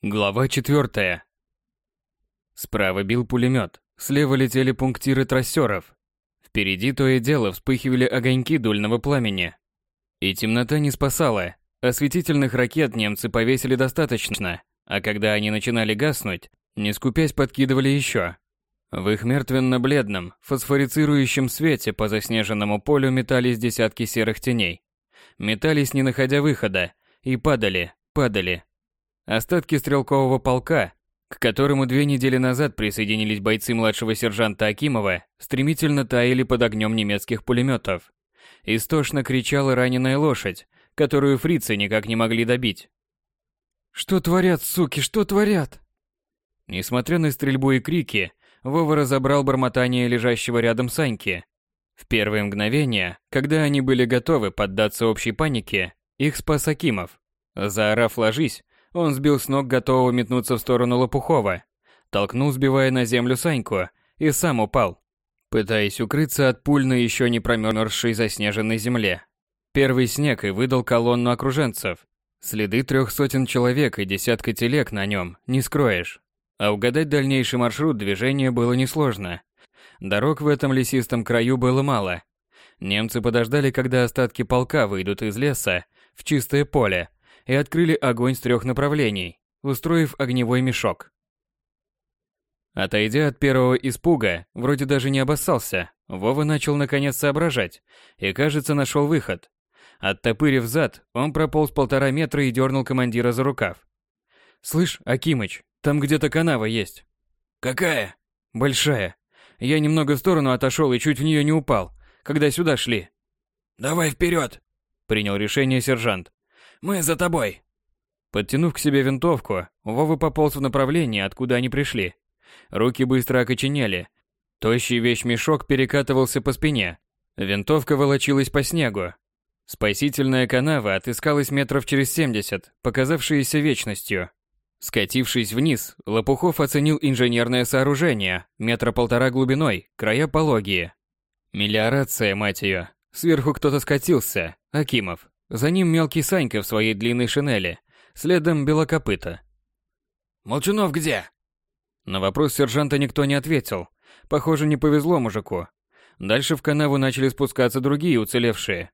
Глава 4. Справа бил пулемет, слева летели пунктиры трассеров. Впереди то и дело вспыхивали огоньки дульного пламени. И темнота не спасала. Осветительных ракет немцы повесили достаточно, а когда они начинали гаснуть, не скупясь подкидывали еще. В их мертвенно-бледном, фосфорицирующем свете по заснеженному полю метались десятки серых теней. Метались, не находя выхода, и падали. Остатки стрелкового полка, к которому 2 недели назад присоединились бойцы младшего сержанта Акимова, стремительно таяли под огнем немецких пулеметов. Истошно кричала раненая лошадь, которую фрицы никак не могли добить. «Что творят, суки, что творят?» Несмотря на стрельбу и крики, Вова разобрал бормотание лежащего рядом Саньки. В первые мгновения, когда они были готовы поддаться общей панике, их спас Акимов. Заорав «ложись», он сбил с ног готового метнуться в сторону Лопухова, толкнул, сбивая на землю Саньку, и сам упал, пытаясь укрыться от пуль на еще не промерзшей заснеженной земле. Первый снег и выдал колонну окруженцев. Следы 300 человек и десятка телег на нем не скроешь. А угадать дальнейший маршрут движения было несложно. Дорог в этом лесистом краю было мало. Немцы подождали, когда остатки полка выйдут из леса в чистое поле, и открыли огонь с 3 направлений, устроив огневой мешок. Отойдя от первого испуга, вроде даже не обоссался, Вова начал наконец соображать и, кажется, нашел выход. Оттопырив зад, он прополз 1,5 метра и дернул командира за рукав. «Слышь, Акимыч, там где-то канава есть». «Какая?» «Большая. Я немного в сторону отошел и чуть в нее не упал, когда сюда шли». «Давай вперед!» — принял решение сержант. «Мы за тобой!» Подтянув к себе винтовку, Вова пополз в направлении, откуда они пришли. Руки быстро окоченели. Тощий вещмешок перекатывался по спине. Винтовка волочилась по снегу. Спасительная канава отыскалась метров через 70, показавшиеся вечностью. Скатившись вниз, Лопухов оценил инженерное сооружение, 1,5 метра глубиной, края пологие. Мелиорация, мать ее. Сверху кто-то скатился, Акимов. За ним мелкий Санька в своей длинной шинели, следом Белокопыта. «Молчунов где?» На вопрос сержанта никто не ответил. Похоже, не повезло мужику. Дальше в канаву начали спускаться другие уцелевшие.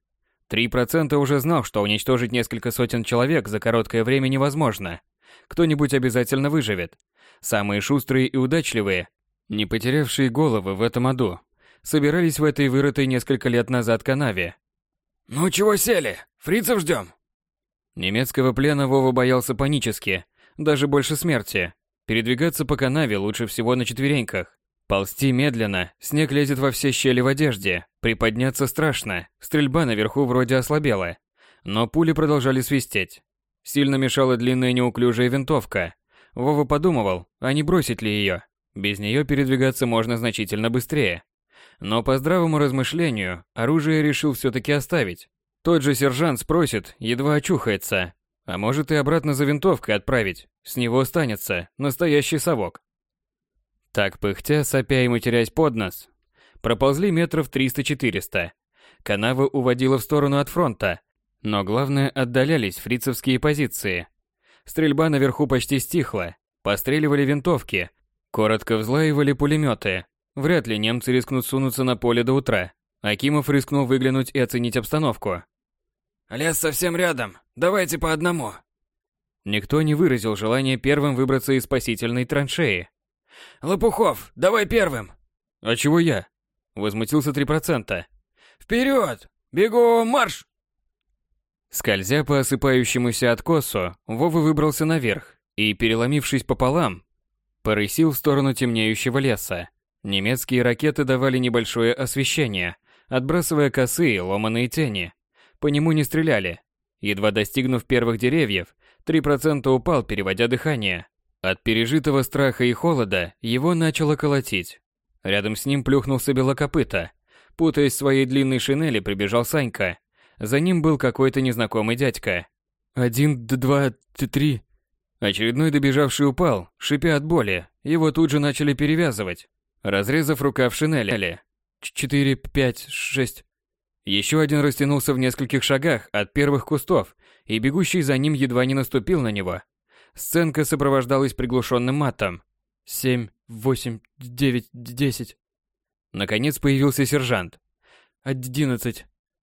3% уже знал, что уничтожить несколько сотен человек за короткое время невозможно. Кто-нибудь обязательно выживет. Самые шустрые и удачливые, не потерявшие головы в этом аду, собирались в этой вырытой несколько лет назад канаве. «Ну чего сели? Фрицев ждем?» Немецкого плена Вова боялся панически, даже больше смерти. Передвигаться по канаве лучше всего на четвереньках. Ползти медленно, снег лезет во все щели в одежде, приподняться страшно, стрельба наверху вроде ослабела. Но пули продолжали свистеть. Сильно мешала длинная неуклюжая винтовка. Вова подумывал, а не бросить ли ее. Без нее передвигаться можно значительно быстрее. Но по здравому размышлению, оружие решил все-таки оставить. Тот же сержант спросит, едва очухается. А может и обратно за винтовкой отправить. С него останется настоящий совок. Так пыхтя, сопя и матерясь под нос, проползли метров 300-400. Канава уводила в сторону от фронта. Но главное, отдалялись фрицевские позиции. Стрельба наверху почти стихла. Постреливали винтовки. Коротко взлаивали пулеметы. Вряд ли немцы рискнут сунуться на поле до утра. Акимов рискнул выглянуть и оценить обстановку. «Лес совсем рядом. Давайте по одному». Никто не выразил желания первым выбраться из спасительной траншеи. «Лопухов, давай первым!» «А чего я?» Возмутился 3%. «Вперед! Бегом марш!» Скользя по осыпающемуся откосу, Вова выбрался наверх и, переломившись пополам, порысил в сторону темнеющего леса. Немецкие ракеты давали небольшое освещение, отбрасывая косые ломаные тени. По нему не стреляли. Едва достигнув первых деревьев, 3% упал, переводя дыхание. От пережитого страха и холода его начало колотить. Рядом с ним плюхнулся Белокопыта. Путаясь в своей длинной шинели, прибежал Санька. За ним был какой-то незнакомый дядька. 1, 2, 3. Очередной добежавший упал, шипя от боли. Его тут же начали перевязывать, разрезав рукав шинели. 4, 5, 6. Еще один растянулся в нескольких шагах от первых кустов, и бегущий за ним едва не наступил на него. Сценка сопровождалась приглушенным матом. 7, 8, 9, 10. Наконец появился сержант. 11.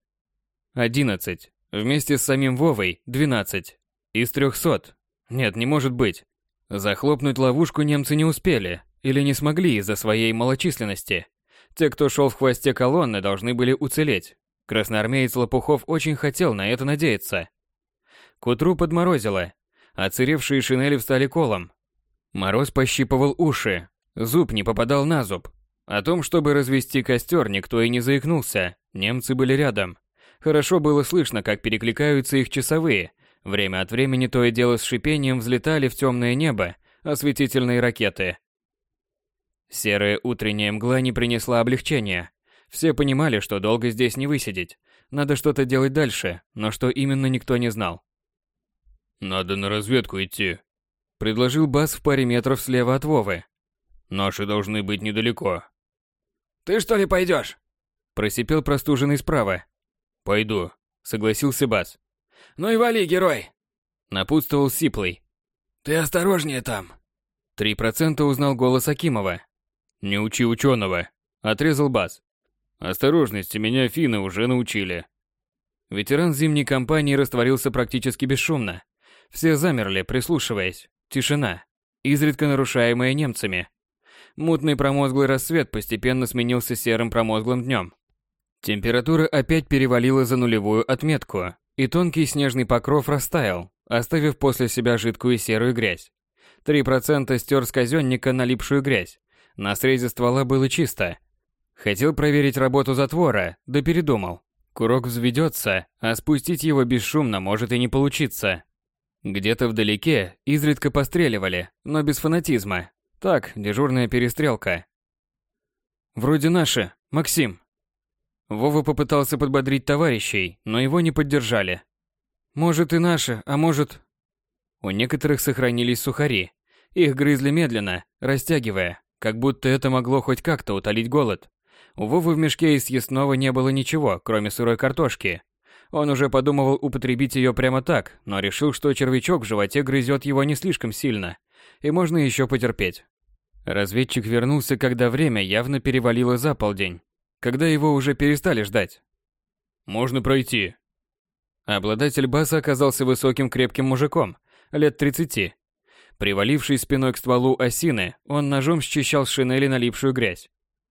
11. Вместе с самим Вовой 12. Из 300. Нет, не может быть. Захлопнуть ловушку немцы не успели или не смогли из-за своей малочисленности. Те, кто шел в хвосте колонны, должны были уцелеть. Красноармеец Лопухов очень хотел на это надеяться. К утру подморозило. Оцаревшие шинели встали колом. Мороз пощипывал уши. Зуб не попадал на зуб. О том, чтобы развести костер, никто и не заикнулся. Немцы были рядом. Хорошо было слышно, как перекликаются их часовые. Время от времени то и дело с шипением взлетали в темное небо осветительные ракеты. Серая утренняя мгла не принесла облегчения. Все понимали, что долго здесь не высидеть. Надо что-то делать дальше, но что именно никто не знал. «Надо на разведку идти», — предложил Бас в паре метров слева от Вовы. «Наши должны быть недалеко». «Ты что ли пойдешь?» — просипел простуженный справа. «Пойду», — согласился Бас. «Ну и вали, герой!» — напутствовал Сиплый. «Ты осторожнее там!» 3% узнал голос Акимова. «Не учи ученого», — отрезал Бас. «Осторожности меня финны уже научили». Ветеран зимней кампании растворился практически бесшумно. Все замерли, прислушиваясь. Тишина, изредка нарушаемая немцами. Мутный промозглый рассвет постепенно сменился серым промозглым днем. Температура опять перевалила за нулевую отметку, и тонкий снежный покров растаял, оставив после себя жидкую серую грязь. 3% стер с казённика налипшую грязь. На срезе ствола было чисто. Хотел проверить работу затвора, да передумал. Курок взведется, а спустить его бесшумно может и не получиться. Где-то вдалеке изредка постреливали, но без фанатизма. Так, дежурная перестрелка. «Вроде наши, Максим». Вова попытался подбодрить товарищей, но его не поддержали. «Может и наши, а может...» У некоторых сохранились сухари. Их грызли медленно, растягивая, как будто это могло хоть как-то утолить голод. У Вовы в мешке из съестного не было ничего, кроме сырой картошки. Он уже подумывал употребить ее прямо так, но решил, что червячок в животе грызет его не слишком сильно, и можно еще потерпеть. Разведчик вернулся, когда время явно перевалило за полдень, когда его уже перестали ждать. «Можно пройти». Обладатель баса оказался высоким крепким мужиком, лет 30. Привалившись спиной к стволу осины, он ножом счищал с шинели налипшую грязь.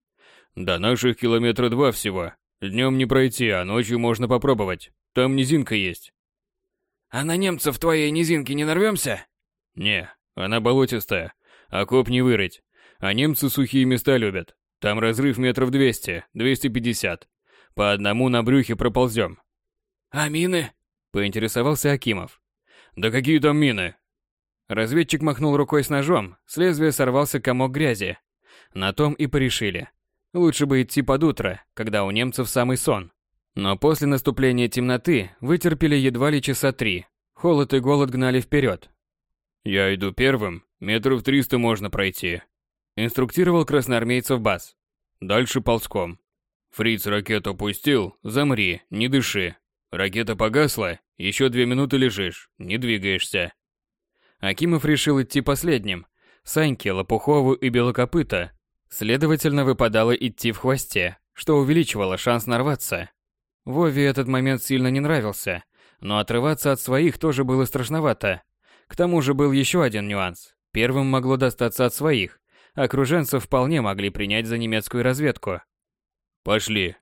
«До наших 2 километра всего. Днем не пройти, а ночью можно попробовать. Там низинка есть». «А на немцев в твоей низинке не нарвемся?» «Не, она болотистая. Окоп не вырыть. А немцы сухие места любят. Там разрыв метров 200, 250. По одному на брюхе проползем». «А мины?» — поинтересовался Акимов. «Да какие там мины?» Разведчик махнул рукой с ножом, с лезвия сорвался комок грязи. На том и порешили. Лучше бы идти под утро, когда у немцев самый сон. Но после наступления темноты вытерпели едва ли часа 3. Холод и голод гнали вперед. «Я иду первым, метров 300 можно пройти», — инструктировал красноармейцев Бас. «Дальше ползком. Фриц ракету пустил, замри, не дыши. Ракета погасла, еще 2 минуты лежишь, не двигаешься». Акимов решил идти последним. Саньке, Лопухову и Белокопыта, следовательно, выпадало идти в хвосте, что увеличивало шанс нарваться. Вове этот момент сильно не нравился, но отрываться от своих тоже было страшновато. К тому же был еще один нюанс. Первым могло достаться от своих. Окруженцев вполне могли принять за немецкую разведку. «Пошли».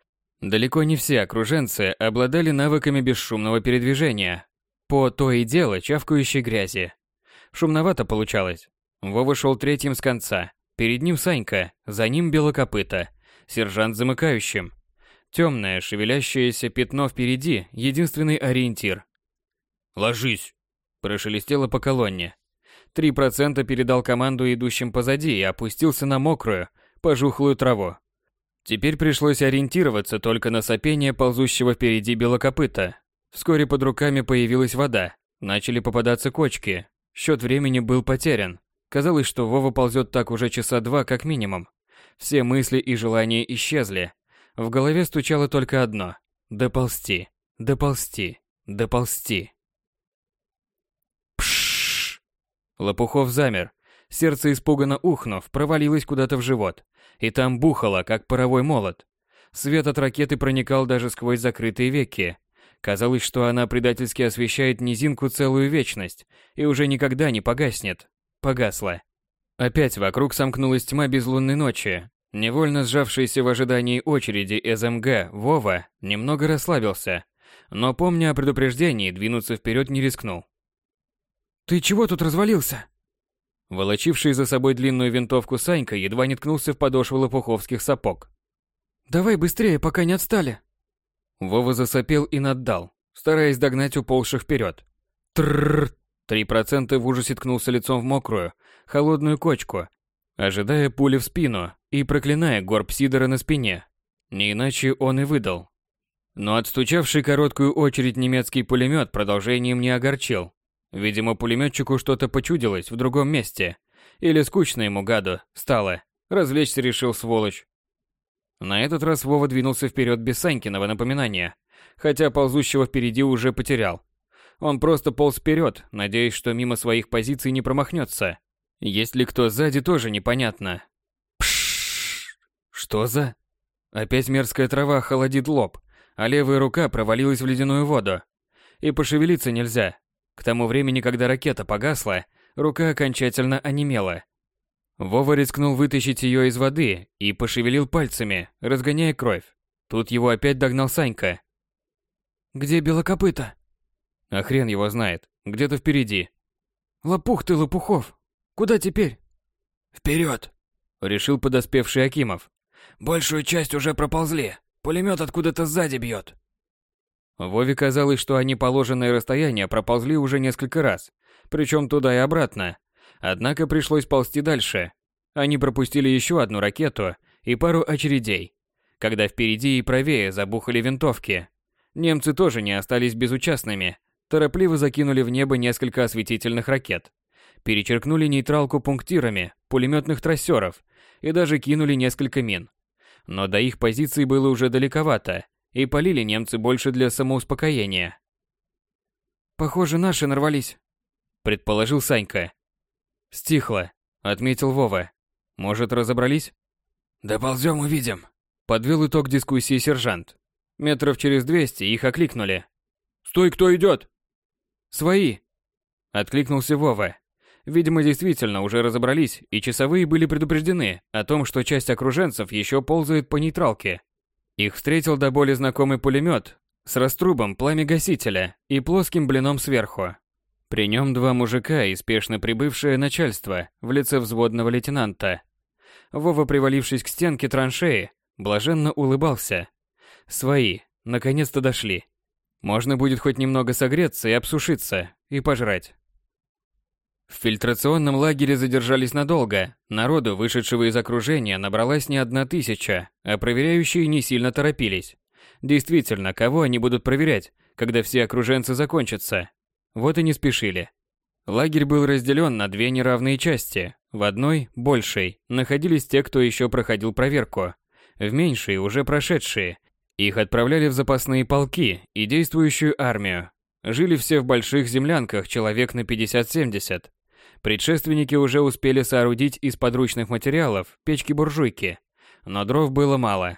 Далеко не все окруженцы обладали навыками бесшумного передвижения. По то и дело чавкающей грязи. Шумновато получалось. Вова шел третьим с конца. Перед ним Санька, за ним Белокопыта, сержант замыкающим. Темное, шевелящееся пятно впереди – единственный ориентир. «Ложись!» – прошелестело по колонне. 3% передал команду идущим позади и опустился на мокрую, пожухлую траву. Теперь пришлось ориентироваться только на сопение ползущего впереди Белокопыта. Вскоре под руками появилась вода, начали попадаться кочки. Счет времени был потерян. Казалось, что Вова ползет так уже часа 2 как минимум. Все мысли и желания исчезли. В голове стучало только одно – доползти, доползти, доползти. Пшшш! Лопухов замер. Сердце, испуганно ухнув, провалилось куда-то в живот. И там бухало, как паровой молот. Свет от ракеты проникал даже сквозь закрытые веки. Казалось, что она предательски освещает низинку целую вечность и уже никогда не погаснет. Погасла. Опять вокруг сомкнулась тьма безлунной ночи. Невольно сжавшийся в ожидании очереди СМГ Вова немного расслабился, но, помня о предупреждении, двинуться вперед не рискнул. «Ты чего тут развалился?» Волочивший за собой длинную винтовку Санька едва не ткнулся в подошву лопуховских сапог. «Давай быстрее, пока не отстали!» Вова засопел и наддал, стараясь догнать уползших вперед. Трррр! 3% в ужасе ткнулся лицом в мокрую, холодную кочку, ожидая пули в спину и проклиная горб Сидора на спине. Не иначе он и выдал. Но отстучавший короткую очередь немецкий пулемет продолжением не огорчил. Видимо, пулеметчику что-то почудилось в другом месте. Или скучно ему, гаду, стало. Развлечься решил, сволочь. На этот раз Вова двинулся вперед без Санькиного напоминания, хотя ползущего впереди уже потерял. Он просто полз вперед, надеясь, что мимо своих позиций не промахнется. Есть ли кто сзади, тоже непонятно. Пшшш! Что за? Опять мерзкая трава холодит лоб, а левая рука провалилась в ледяную воду. И пошевелиться нельзя. К тому времени, когда ракета погасла, рука окончательно онемела. Вова рискнул вытащить ее из воды и пошевелил пальцами, разгоняя кровь. Тут его опять догнал Санька. «Где Белокопыта?» А хрен его знает, где-то впереди. «Лопух ты, Лопухов! Куда теперь?» «Вперед!» — решил подоспевший Акимов. «Большую часть уже проползли. Пулемет откуда-то сзади бьет». Вове казалось, что они положенное расстояние проползли уже несколько раз, причем туда и обратно. Однако пришлось ползти дальше. Они пропустили еще одну ракету и пару очередей, когда впереди и правее забухали винтовки. Немцы тоже не остались безучастными, торопливо закинули в небо несколько осветительных ракет, перечеркнули нейтралку пунктирами пулеметных трассеров и даже кинули несколько мин. Но до их позиций было уже далековато, и полили немцы больше для самоуспокоения. «Похоже, наши нарвались», — предположил Санька. «Стихло», — отметил Вова. «Может, разобрались?» «Доползем, увидим», — подвел итог дискуссии сержант. Метров через 200 их окликнули. «Стой, кто идет?» «Свои!» — откликнулся Вова. Видимо, действительно уже разобрались, и часовые были предупреждены о том, что часть окруженцев еще ползает по нейтралке. Их встретил до боли знакомый пулемет с раструбом пламя-гасителя и плоским блином сверху. При нем два мужика и спешно прибывшее начальство в лице взводного лейтенанта. Вова, привалившись к стенке траншеи, блаженно улыбался. Свои, наконец-то дошли. Можно будет хоть немного согреться и обсушиться, и пожрать. В фильтрационном лагере задержались надолго. Народу, вышедшего из окружения, набралась не 1000, а проверяющие не сильно торопились. Действительно, кого они будут проверять, когда все окруженцы закончатся? Вот и не спешили. Лагерь был разделен на две неравные части. В одной, большей, находились те, кто еще проходил проверку. В меньшей, уже прошедшие. Их отправляли в запасные полки и действующую армию. Жили все в больших землянках человек на 50-70. Предшественники уже успели соорудить из подручных материалов печки-буржуйки, но дров было мало.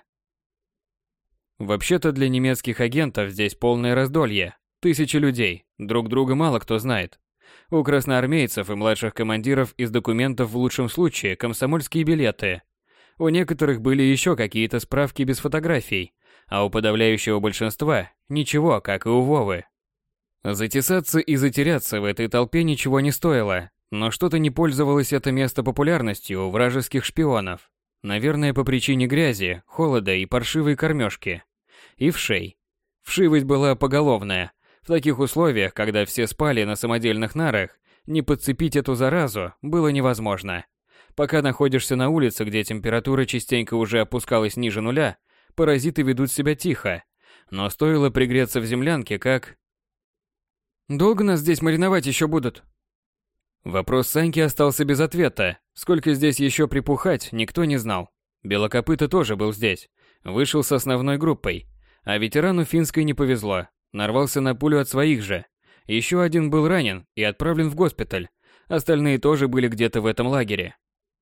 Вообще-то для немецких агентов здесь полное раздолье. 1000 людей, друг друга мало кто знает. У красноармейцев и младших командиров из документов в лучшем случае комсомольские билеты. У некоторых были еще какие-то справки без фотографий, а у подавляющего большинства ничего, как и у Вовы. Затесаться и затеряться в этой толпе ничего не стоило, но что-то не пользовалось это место популярностью у вражеских шпионов. Наверное, по причине грязи, холода и паршивой кормежки. И вшей. Вшивость была поголовная. В таких условиях, когда все спали на самодельных нарах, не подцепить эту заразу было невозможно. Пока находишься на улице, где температура частенько уже опускалась ниже нуля, паразиты ведут себя тихо. Но стоило пригреться в землянке, как... «Долго нас здесь мариновать еще будут?» Вопрос Саньки остался без ответа. Сколько здесь еще припухать, никто не знал. Белокопыта тоже был здесь. Вышел с основной группой. А ветерану финской не повезло. Нарвался на пулю от своих же. Еще один был ранен и отправлен в госпиталь. Остальные тоже были где-то в этом лагере.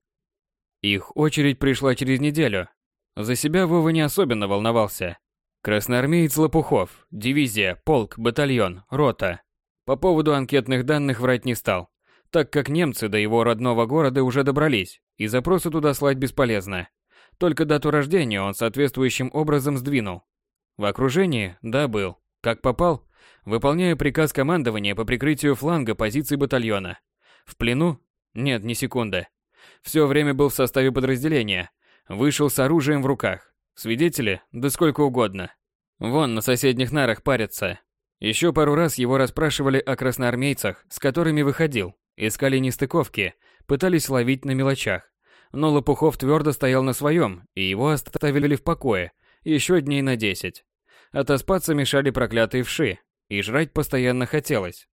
Их очередь пришла через неделю. За себя Вова не особенно волновался. Красноармеец Лопухов, дивизия, полк, батальон, рота. По поводу анкетных данных врать не стал, так как немцы до его родного города уже добрались, и запросы туда слать бесполезно. Только дату рождения он соответствующим образом сдвинул. В окружении, да, был. Как попал? Выполняя приказ командования по прикрытию фланга позиций батальона. В плену? Нет, ни секунды. Все время был в составе подразделения. Вышел с оружием в руках. Свидетели? Да сколько угодно. Вон на соседних нарах парятся. Еще пару раз его расспрашивали о красноармейцах, с которыми выходил. Искали нестыковки, пытались ловить на мелочах. Но Лопухов твердо стоял на своем, и его оставили в покое еще дней на 10. Отоспаться мешали проклятые вши, и жрать постоянно хотелось.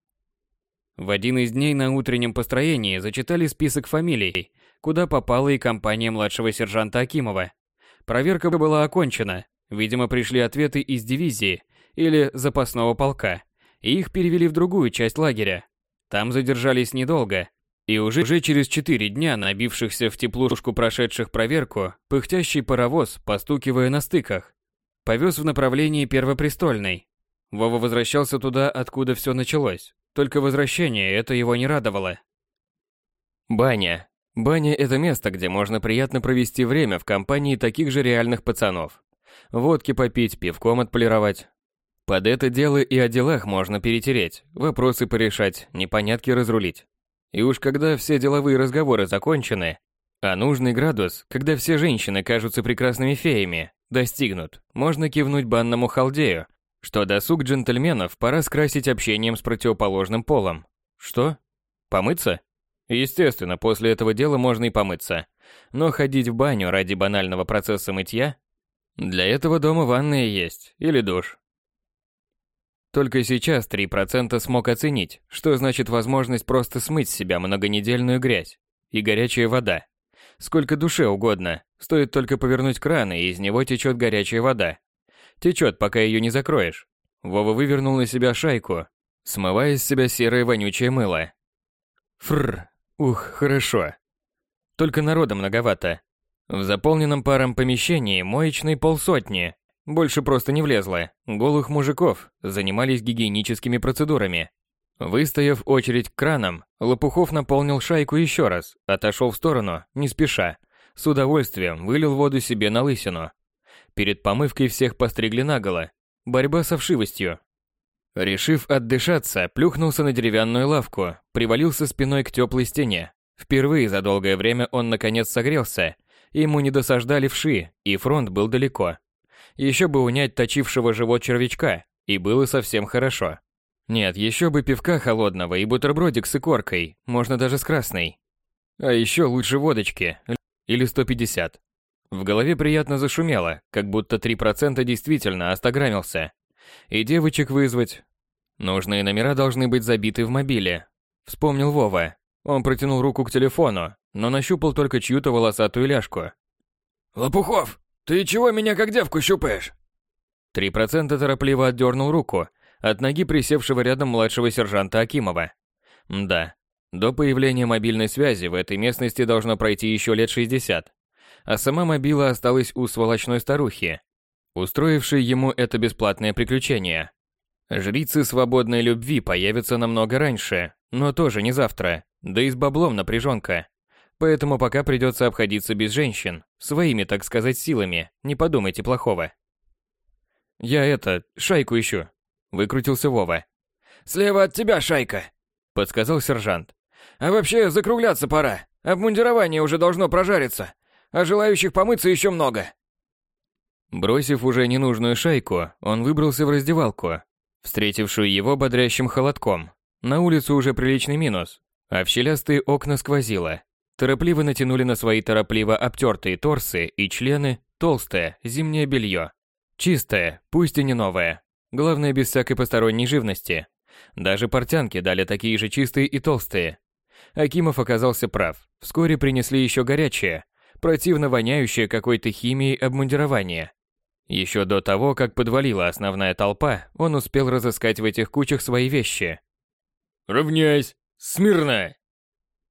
В один из дней на утреннем построении зачитали список фамилий, куда попала и компания младшего сержанта Акимова. Проверка была окончена, видимо, пришли ответы из дивизии или запасного полка, и их перевели в другую часть лагеря. Там задержались недолго, и уже через 4 дня набившихся в теплушку прошедших проверку, пыхтящий паровоз, постукивая на стыках, повез в направлении Первопрестольной. Вова возвращался туда, откуда все началось, только возвращение это его не радовало. Баня. Баня – это место, где можно приятно провести время в компании таких же реальных пацанов. Водки попить, пивком отполировать. Под это дело и о делах можно перетереть, вопросы порешать, непонятки разрулить. И уж когда все деловые разговоры закончены, а нужный градус, когда все женщины кажутся прекрасными феями, достигнут, можно кивнуть банному халдею, что досуг джентльменов пора скрасить общением с противоположным полом. Что? Помыться? Естественно, после этого дела можно и помыться. Но ходить в баню ради банального процесса мытья? Для этого дома ванная есть, или душ. Только сейчас 3% смог оценить, что значит возможность просто смыть с себя многонедельную грязь и горячая вода. Сколько душе угодно, стоит только повернуть кран, и из него течет горячая вода. Течет, пока ее не закроешь. Вова вывернул на себя шайку, смывая с себя серое вонючее мыло. Фррр, ух, хорошо. Только народа многовато. В заполненном паром помещении моечной полсотни. Больше просто не влезло. Голых мужиков занимались гигиеническими процедурами. Выстояв очередь к кранам, Лопухов наполнил шайку еще раз, отошел в сторону, не спеша. С удовольствием вылил воду себе на лысину. Перед помывкой всех постригли наголо. Борьба со вшивостью. Решив отдышаться, плюхнулся на деревянную лавку, привалился спиной к теплой стене. Впервые за долгое время он наконец согрелся. Ему не досаждали вши, и фронт был далеко. Еще бы унять точившего живот червячка, и было совсем хорошо. Нет, еще бы пивка холодного и бутербродик с икоркой, можно даже с красной. А еще лучше водочки, или 150. В голове приятно зашумело, как будто 3% действительно остаграмился. И девочек вызвать. Нужные номера должны быть забиты в мобиле. Вспомнил Вова. Он протянул руку к телефону, но нащупал только чью-то волосатую ляжку. «Лопухов, ты чего меня как девку щупаешь?» 3% торопливо отдернул руку от ноги присевшего рядом младшего сержанта Акимова. Да, до появления мобильной связи в этой местности должно пройти еще лет 60. А сама мобила осталась у сволочной старухи, устроившей ему это бесплатное приключение. Жрицы свободной любви появятся намного раньше, но тоже не завтра, да и с баблом напряженка. Поэтому пока придется обходиться без женщин, своими, так сказать, силами, не подумайте плохого. «Я шайку ищу», — выкрутился Вова. «Слева от тебя шайка», — подсказал сержант. «А вообще закругляться пора, обмундирование уже должно прожариться, а желающих помыться еще много». Бросив уже ненужную шайку, он выбрался в раздевалку, встретившую его бодрящим холодком. На улицу уже приличный минус, а в щелястые окна сквозило. Торопливо натянули на свои торопливо обтертые торсы и члены толстое зимнее белье. Чистое, пусть и не новое. Главное, без всякой посторонней живности. Даже портянки дали такие же чистые и толстые. Акимов оказался прав. Вскоре принесли еще горячее, противно воняющее какой-то химией обмундирование. Еще до того, как подвалила основная толпа, он успел разыскать в этих кучах свои вещи. «Равняйсь! Смирно!»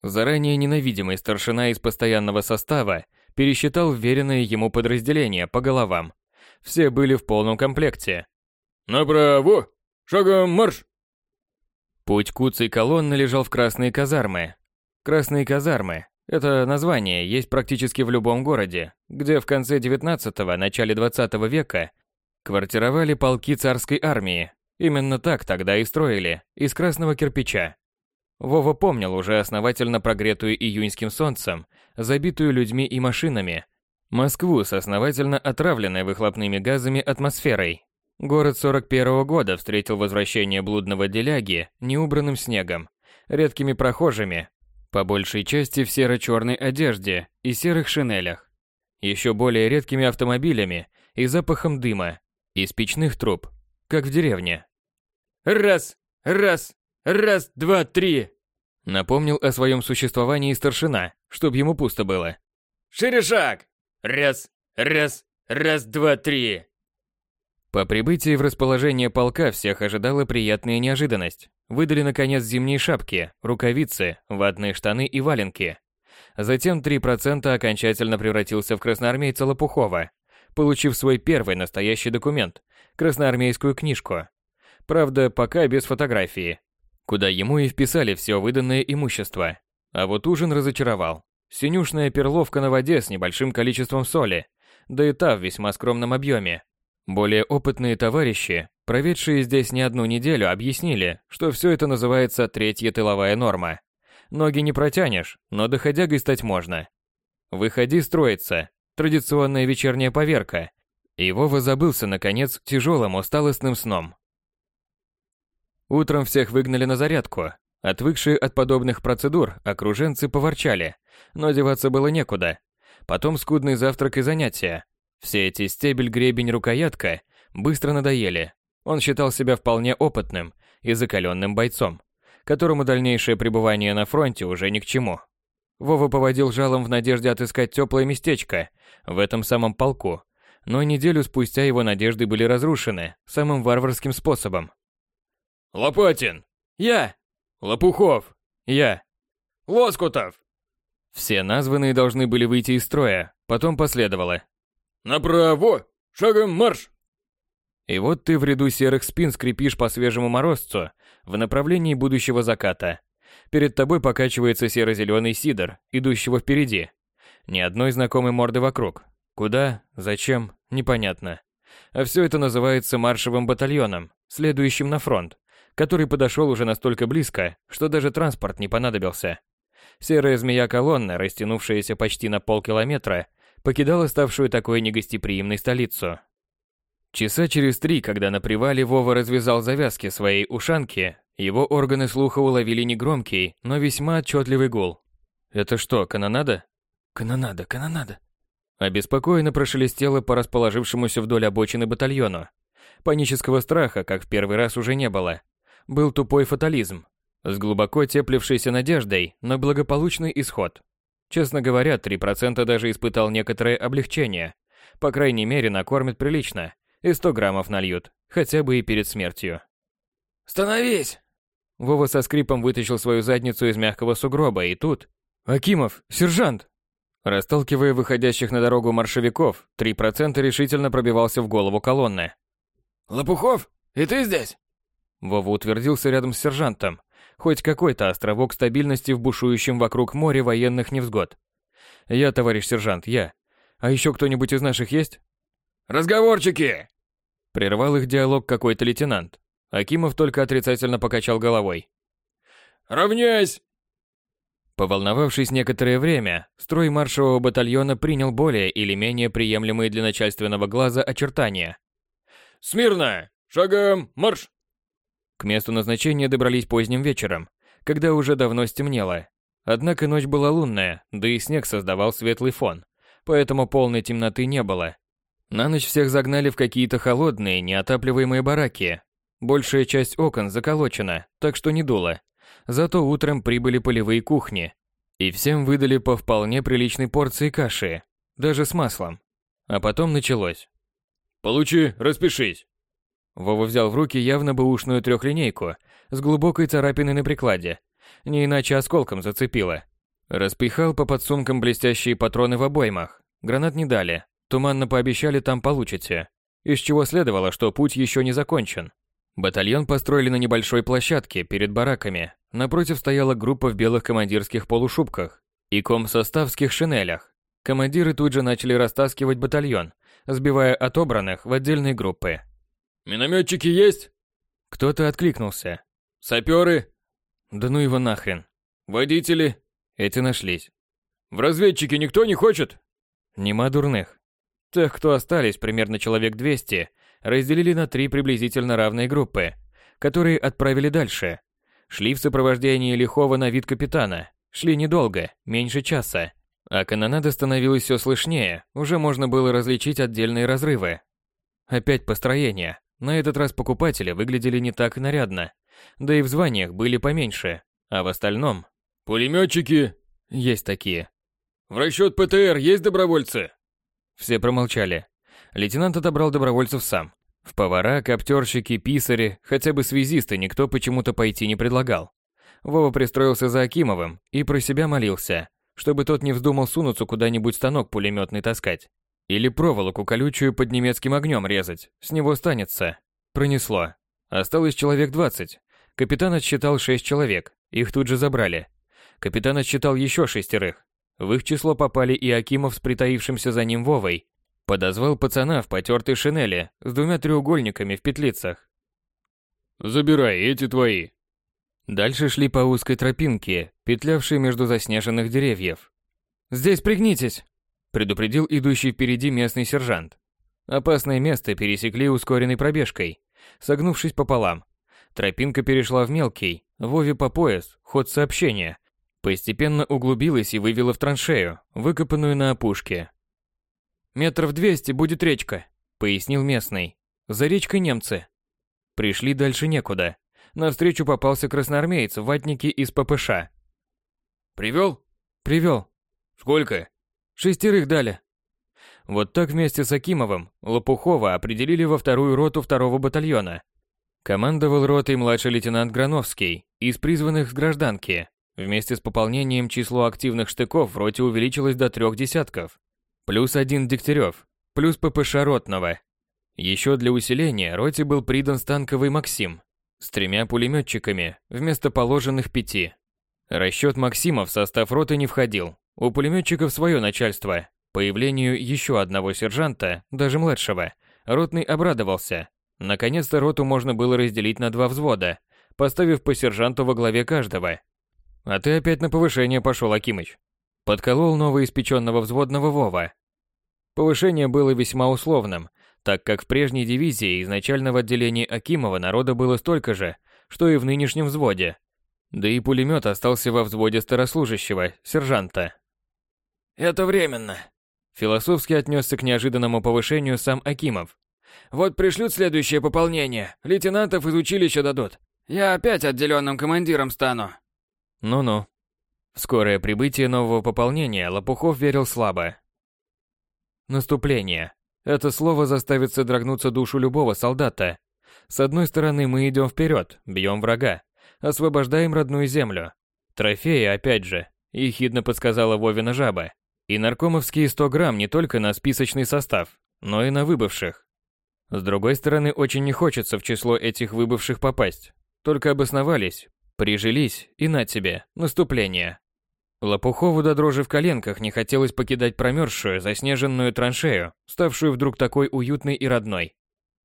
Заранее ненавидимый старшина из постоянного состава пересчитал вверенное ему подразделение по головам. Все были в полном комплекте. «Направо! Шагом марш!» Путь куцей колонны лежал в красные казармы. Красные казармы – это название есть практически в любом городе, где в конце 19-го, начале 20 века квартировали полки царской армии. Именно так тогда и строили, из красного кирпича. Вова помнил уже основательно прогретую июньским солнцем, забитую людьми и машинами, Москву с основательно отравленной выхлопными газами атмосферой. Город 41-го года встретил возвращение блудного деляги неубранным снегом, редкими прохожими, по большей части в серо-черной одежде и серых шинелях, еще более редкими автомобилями и запахом дыма из печных труб, как в деревне. Раз, раз, раз, два, три. Напомнил о своем существовании старшина, чтоб ему пусто было. Шире шаг. Раз, раз, раз, два, три. По прибытии в расположение полка всех ожидала приятная неожиданность. Выдали, наконец, зимние шапки, рукавицы, ватные штаны и валенки. Затем 3% окончательно превратился в красноармейца Лопухова, получив свой первый настоящий документ – красноармейскую книжку. Правда, пока без фотографии, куда ему и вписали все выданное имущество. А вот ужин разочаровал. Синюшная перловка на воде с небольшим количеством соли, да и та в весьма скромном объеме. Более опытные товарищи, проведшие здесь не одну неделю, объяснили, что все это называется третья тыловая норма. Ноги не протянешь, но доходягой стать можно. Выходи строиться, традиционная вечерняя поверка. И Вова забылся, наконец, тяжелым усталостным сном. Утром всех выгнали на зарядку. Отвыкшие от подобных процедур окруженцы поворчали, но деваться было некуда. Потом скудный завтрак и занятия. Все эти стебель-гребень-рукоятка быстро надоели. Он считал себя вполне опытным и закаленным бойцом, которому дальнейшее пребывание на фронте уже ни к чему. Вова поводил жалом в надежде отыскать теплое местечко в этом самом полку, но неделю спустя его надежды были разрушены самым варварским способом. «Лопатин!» Я. «Лопухов!» Я. Лоскутов. Все названные должны были выйти из строя, потом последовало. «Направо! Шагом марш!» И вот ты в ряду серых спин скрипишь по свежему морозцу в направлении будущего заката. Перед тобой покачивается серо-зеленый сидор, идущего впереди. Ни одной знакомой морды вокруг. Куда, зачем, непонятно. А все это называется маршевым батальоном, следующим на фронт, который подошел уже настолько близко, что даже транспорт не понадобился. Серая змея-колонна, растянувшаяся почти на полкилометра, покидала ставшую такой негостеприимной столицу. Часа через 3, когда на привале Вова развязал завязки своей ушанки, его органы слуха уловили негромкий, но весьма отчетливый гул. «Это что, канонада?» «Канонада, канонада!» Обеспокоенно прошелестело по расположившемуся вдоль обочины батальону. Панического страха, как в первый раз, уже не было. Был тупой фатализм, с глубоко теплившейся надеждой на благополучный исход. Честно говоря, 3% даже испытал некоторое облегчение. По крайней мере, накормят прилично, и 100 граммов нальют, хотя бы и перед смертью. Становись! Вова со скрипом вытащил свою задницу из мягкого сугроба, и тут... «Акимов! Сержант!» Расталкивая выходящих на дорогу маршевиков, 3% решительно пробивался в голову колонны. Лопухов, и ты здесь? Вова утвердился рядом с сержантом. Хоть какой-то островок стабильности в бушующем вокруг море военных невзгод. «Я, товарищ сержант, я. А еще кто-нибудь из наших есть?» «Разговорчики!» Прервал их диалог какой-то лейтенант. Акимов только отрицательно покачал головой. «Равняйсь!» Поволновавшись некоторое время, строй маршевого батальона принял более или менее приемлемые для начальственного глаза очертания. «Смирно! Шагом марш!» К месту назначения добрались поздним вечером, когда уже давно стемнело. Однако ночь была лунная, да и снег создавал светлый фон, поэтому полной темноты не было. На ночь всех загнали в какие-то холодные, неотапливаемые бараки. Большая часть окон заколочена, так что не дуло. Зато утром прибыли полевые кухни, и всем выдали по вполне приличной порции каши, даже с маслом. А потом началось. «Получи, распишись!» Вова взял в руки явно бэушную трехлинейку с глубокой царапиной на прикладе. Не иначе осколком зацепило. Распихал по подсумкам блестящие патроны в обоймах. Гранат не дали. Туманно пообещали, там получите. Из чего следовало, что путь еще не закончен. Батальон построили на небольшой площадке перед бараками. Напротив стояла группа в белых командирских полушубках и комсоставских шинелях. Командиры тут же начали растаскивать батальон, сбивая отобранных в отдельные группы. «Минометчики есть?» Кто-то откликнулся. «Саперы?» Да ну его нахрен. «Водители?» Эти нашлись. «В разведчики никто не хочет?» Нема дурных. Тех, кто остались, примерно человек 200, разделили на 3 приблизительно равные группы, которые отправили дальше. Шли в сопровождении лихого на вид капитана. Шли недолго, меньше часа. А канонада становилась все слышнее, уже можно было различить отдельные разрывы. Опять построение. На этот раз покупатели выглядели не так нарядно. Да и в званиях были поменьше. А в остальном... «Пулеметчики?» Есть такие. «В расчет ПТР есть добровольцы?» Все промолчали. Лейтенант отобрал добровольцев сам. В повара, коптерщики, писари, хотя бы связисты никто почему-то пойти не предлагал. Вова пристроился за Акимовым и про себя молился, чтобы тот не вздумал сунуться куда-нибудь станок пулеметный таскать. Или проволоку колючую под немецким огнем резать, с него станется. Пронесло. Осталось человек 20. Капитан отсчитал 6 человек, их тут же забрали. Капитан отсчитал еще 6. В их число попали и Акимов с притаившимся за ним Вовой. Подозвал пацана в потертой шинели с 2 треугольниками в петлицах. «Забирай, эти твои». Дальше шли по узкой тропинке, петлявшей между заснеженных деревьев. «Здесь пригнитесь!» – предупредил идущий впереди местный сержант. Опасное место пересекли ускоренной пробежкой, согнувшись пополам. Тропинка перешла в мелкий, Вове по пояс, ход сообщения. Постепенно углубилась и вывела в траншею, выкопанную на опушке. «Метров 200 будет речка», — пояснил местный. «За речкой немцы». Пришли дальше некуда. Навстречу попался красноармеец в ватнике из ППШ. «Привел?» «Привел». «Сколько?» 6 дали». Вот так вместе с Акимовым Лопухова определили во 2-ю роту 2-го батальона. Командовал ротой младший лейтенант Грановский из призванных с гражданки. Вместе с пополнением число активных штыков в роте увеличилось до 3 десятков. Плюс 1 Дегтярев, плюс ППШ ротного. Еще для усиления роте был придан станковый «Максим» с 3 пулеметчиками вместо положенных 5. Расчет «Максима» в состав роты не входил. У пулеметчиков свое начальство. Появлению еще одного сержанта, даже младшего, ротный обрадовался. Наконец-то роту можно было разделить на 2 взвода, поставив по сержанту во главе каждого. «А ты опять на повышение пошел, Акимыч», — подколол новоиспеченного взводного Вова. Повышение было весьма условным, так как в прежней дивизии изначально в отделении Акимова народа было столько же, что и в нынешнем взводе. Да и пулемет остался во взводе старослужащего, сержанта. «Это временно», — философски отнесся к неожиданному повышению сам Акимов. «Вот пришлют следующее пополнение, лейтенантов из училища дадут. Я опять отделенным командиром стану». Ну-ну. В скорое прибытие нового пополнения Лопухов верил слабо. Наступление. Это слово заставит содрогнуться душу любого солдата. С одной стороны, мы идем вперед, бьем врага, освобождаем родную землю. Трофеи, опять же, ехидно подсказала Вовина жаба. И наркомовские 100 грамм не только на списочный состав, но и на выбывших. С другой стороны, очень не хочется в число этих выбывших попасть. Только обосновались, прижились, и на тебе, наступление. Лопухову до дрожи в коленках не хотелось покидать промерзшую, заснеженную траншею, ставшую вдруг такой уютной и родной.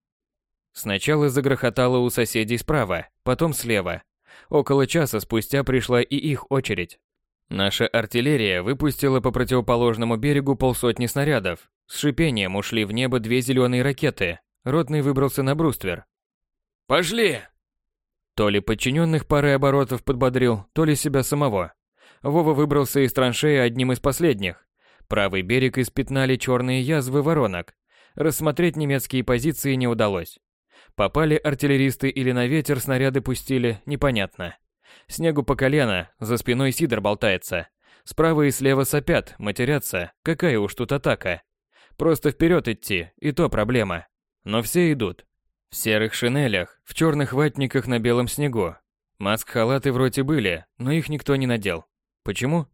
Сначала загрохотало у соседей справа, потом слева. Около часа спустя пришла и их очередь. Наша артиллерия выпустила по противоположному берегу 50 снарядов. С шипением ушли в небо 2 зеленые ракеты. Ротный выбрался на бруствер. «Пошли!» То ли подчиненных парой оборотов подбодрил, то ли себя самого. Вова выбрался из траншеи одним из последних. Правый берег испятнали черные язвы воронок. Рассмотреть немецкие позиции не удалось. Попали артиллеристы или на ветер снаряды пустили, непонятно. Снегу по колено, за спиной Сидор болтается. Справа и слева сопят, матерятся, какая уж тут атака. Просто вперед идти, и то проблема. Но все идут. В серых шинелях, в черных ватниках на белом снегу. Маск-халаты в роте были, но их никто не надел. Почему?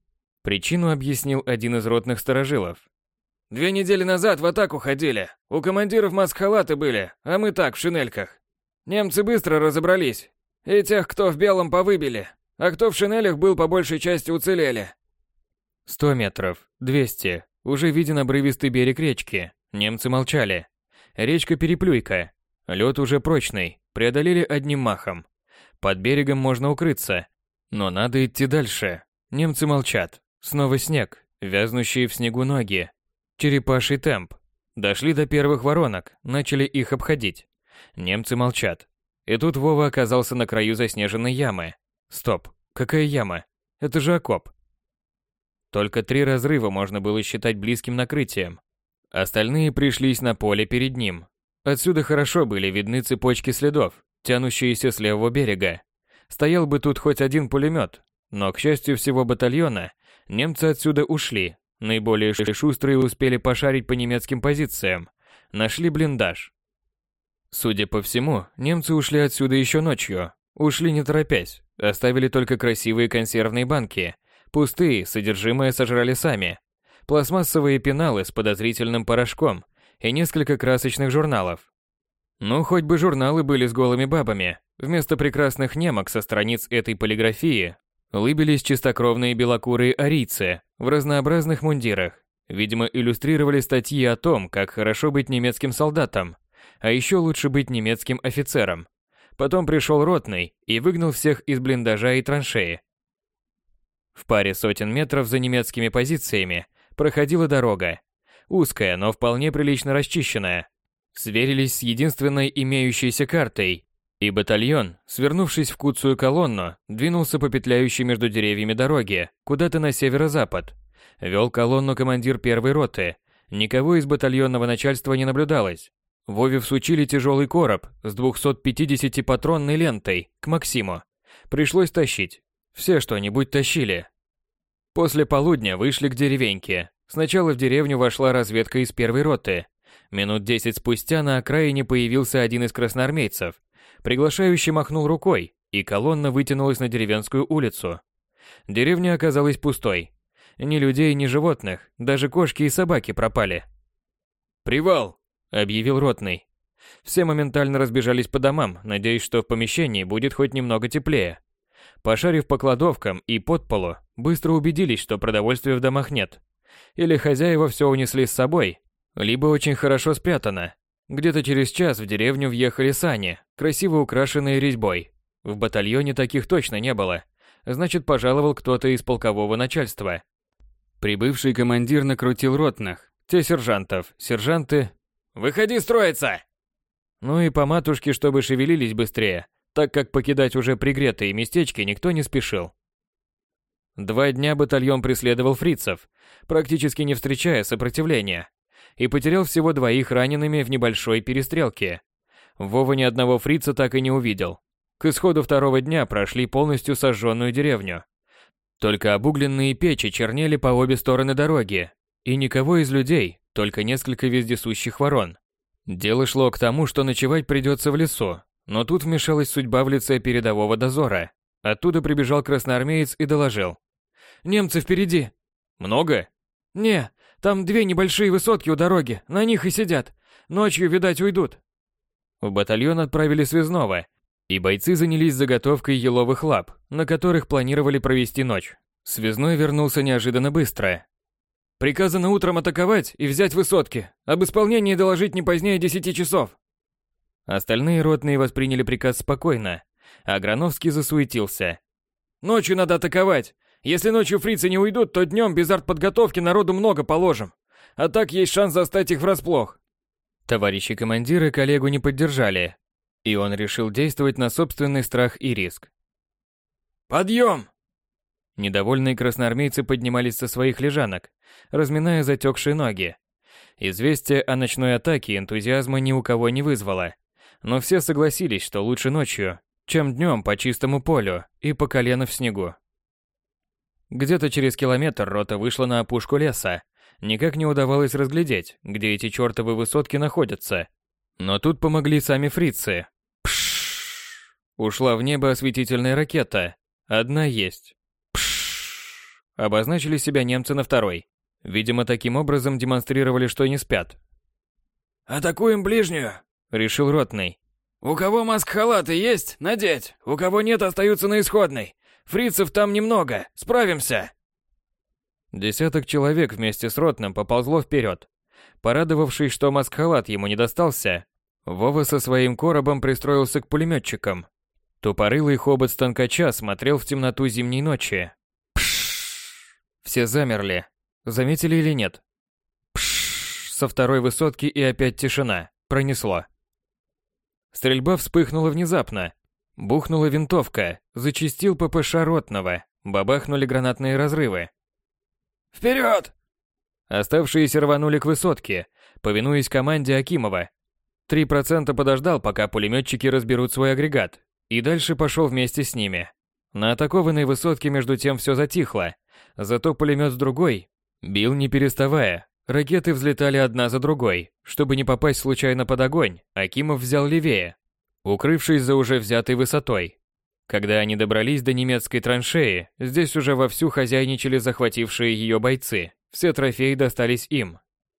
Причину объяснил один из ротных старожилов. 2 недели назад в атаку ходили. У командиров маск-халаты были, а мы так, в шинельках. Немцы быстро разобрались. И тех, кто в белом, повыбили. А кто в шинелях был, по большей части уцелели. 100 метров, 200. Уже виден обрывистый берег речки. Немцы молчали. Речка Переплюйка. Лед уже прочный. Преодолели одним махом. Под берегом можно укрыться. Но надо идти дальше. Немцы молчат. Снова снег. Вязнущие в снегу ноги. Черепаший темп. Дошли до первых воронок. Начали их обходить. Немцы молчат. И тут Вова оказался на краю заснеженной ямы. Стоп. Какая яма? Это же окоп. Только 3 разрыва можно было считать близким накрытием. Остальные пришлись на поле перед ним. Отсюда хорошо были видны цепочки следов, тянущиеся с левого берега. Стоял бы тут хоть один пулемет, но, к счастью всего батальона, немцы отсюда ушли. Наиболее шустрые успели пошарить по немецким позициям. Нашли блиндаж. Судя по всему, немцы ушли отсюда еще ночью. Ушли не торопясь, оставили только красивые консервные банки. Пустые, содержимое сожрали сами. Пластмассовые пеналы с подозрительным порошком и несколько красочных журналов. Ну, хоть бы журналы были с голыми бабами. Вместо прекрасных немок со страниц этой полиграфии лыбились чистокровные белокурые арийцы в разнообразных мундирах. Видимо, иллюстрировали статьи о том, как хорошо быть немецким солдатом, а еще лучше быть немецким офицером. Потом пришел ротный и выгнал всех из блиндажа и траншеи. В паре сотен метров за немецкими позициями проходила дорога. Узкая, но вполне прилично расчищенная. Сверились с единственной имеющейся картой, и батальон, свернувшись в куцую колонну, двинулся по петляющей между деревьями дороге, куда-то на северо-запад. Вел колонну командир первой роты. Никого из батальонного начальства не наблюдалось. Вове всучили тяжелый короб с 250-патронной лентой к Максиму. Пришлось тащить. Все что-нибудь тащили. После полудня вышли к деревеньке. Сначала в деревню вошла разведка из первой роты. Минут 10 спустя на окраине появился один из красноармейцев. Приглашающий махнул рукой, и колонна вытянулась на деревенскую улицу. Деревня оказалась пустой. Ни людей, ни животных, даже кошки и собаки пропали. «Привал!» – объявил ротный. Все моментально разбежались по домам, надеясь, что в помещении будет хоть немного теплее. Пошарив по кладовкам и под полу, быстро убедились, что продовольствия в домах нет. Или хозяева все унесли с собой, либо очень хорошо спрятано. Где-то через час в деревню въехали сани, красиво украшенные резьбой. В батальоне таких точно не было. Значит, пожаловал кто-то из полкового начальства. Прибывший командир накрутил ротных. Те сержантов, сержанты... «Выходи строиться!» Ну и по матушке, чтобы шевелились быстрее, так как покидать уже пригретые местечки никто не спешил. 2 дня батальон преследовал фрицев, практически не встречая сопротивления, и потерял всего 2 ранеными в небольшой перестрелке. Вова ни одного фрица так и не увидел. К исходу 2-го дня прошли полностью сожженную деревню. Только обугленные печи чернели по обе стороны дороги, и никого из людей, только несколько вездесущих ворон. Дело шло к тому, что ночевать придется в лесу, но тут вмешалась судьба в лице передового дозора. Оттуда прибежал красноармеец и доложил. «Немцы впереди». «Много?» «Не, там 2 небольшие высотки у дороги, на них и сидят. Ночью, видать, уйдут». В батальон отправили связного, и бойцы занялись заготовкой еловых лап, на которых планировали провести ночь. Связной вернулся неожиданно быстро. «Приказано утром атаковать и взять высотки. Об исполнении доложить не позднее 10 часов». Остальные ротные восприняли приказ спокойно, а Грановский засуетился. «Ночью надо атаковать. Если ночью фрицы не уйдут, то днем без артподготовки народу много положим. А так есть шанс застать их врасплох». Товарищи командиры коллегу не поддержали, и он решил действовать на собственный страх и риск. «Подъем!» Недовольные красноармейцы поднимались со своих лежанок, разминая затекшие ноги. Известие о ночной атаке энтузиазма ни у кого не вызвало, но все согласились, что лучше ночью, чем днем по чистому полю и по колено в снегу. Где-то через километр рота вышла на опушку леса. Никак не удавалось разглядеть, где эти чертовы высотки находятся. Но тут помогли сами фрицы. Пшшш! Ушла в небо осветительная ракета. Одна есть. Пшшш! Обозначили себя немцы на второй. Видимо, таким образом демонстрировали, что не спят. «Атакуем ближнюю», — решил ротный. «У кого маск-халаты есть? Надеть. У кого нет, остаются на исходной. Фрицев там немного. Справимся». Десяток человек вместе с ротным поползло вперед. Порадовавшись, что маск-халат ему не достался, Вова со своим коробом пристроился к пулеметчикам. Тупорылый хобот станкача смотрел в темноту зимней ночи. Пшшш! Все замерли. Заметили или нет? Пшшш! Со второй высотки и опять тишина. Пронесло. Стрельба вспыхнула внезапно. Бухнула винтовка, зачистил ППШ ротного, бабахнули гранатные разрывы. «Вперед!» Оставшиеся рванули к высотке, повинуясь команде Акимова. 3% подождал, пока пулеметчики разберут свой агрегат, и дальше пошел вместе с ними. На атакованной высотке между тем все затихло, зато пулемет с другой бил не переставая. Ракеты взлетали одна за другой. Чтобы не попасть случайно под огонь, Акимов взял левее, укрывшись за уже взятой высотой. Когда они добрались до немецкой траншеи, здесь уже вовсю хозяйничали захватившие ее бойцы. Все трофеи достались им.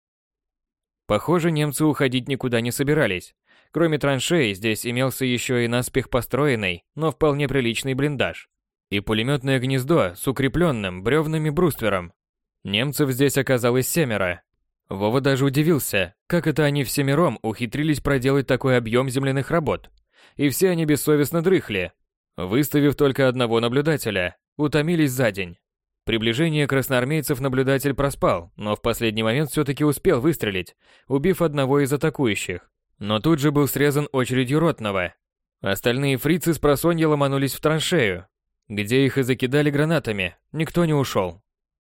Похоже, немцы уходить никуда не собирались. Кроме траншеи, здесь имелся еще и наспех построенный, но вполне приличный блиндаж. И пулеметное гнездо с укрепленным бревнами бруствером. Немцев здесь оказалось 7. Вова даже удивился, как это они всемиром ухитрились проделать такой объем земляных работ. И все они бессовестно дрыхли, выставив только одного наблюдателя, утомились за день. Приближение красноармейцев наблюдатель проспал, но в последний момент все-таки успел выстрелить, убив одного из атакующих. Но тут же был срезан очередью ротного. Остальные фрицы с просонья ломанулись в траншею, где их и закидали гранатами, никто не ушел.